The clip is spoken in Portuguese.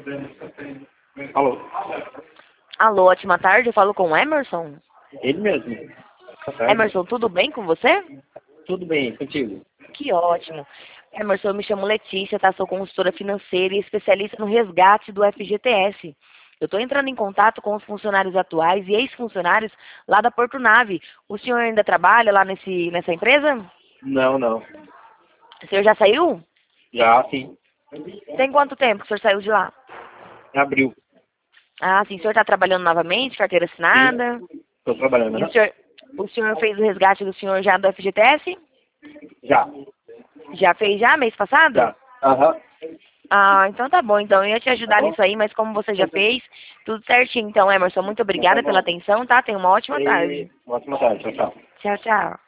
Alô? Alô, ótima tarde, eu falo com o Emerson. Ele mesmo. Boa tarde. Emerson, tudo bem com você? Tudo bem, contigo? Que ótimo. Emerson, eu me chamo Letícia, tá? Sou consultora financeira e especialista no resgate do FGTS. Eu estou entrando em contato com os funcionários atuais e ex-funcionários lá da Porto Nave. O senhor ainda trabalha lá nessa empresa? Não, não. O senhor já saiu? Já, sim. Tem quanto tempo que o senhor saiu de lá? Em abril. Ah, sim. O senhor está trabalhando novamente, carteira Sim. assinada? Estou trabalhando, E né? o senhor fez o resgate do senhor já do FGTS? Já. Já fez já, mês passado? Já. Aham. Ah, então tá bom. Então eu ia te Tá ajudar bom? nisso aí, mas como você já fez, tudo certinho. Então, Emerson, muito Então tá obrigada pela bom. atenção, tá? Tenha uma ótima E tarde. uma ótima tarde. Tchau, tchau. Tchau, tchau.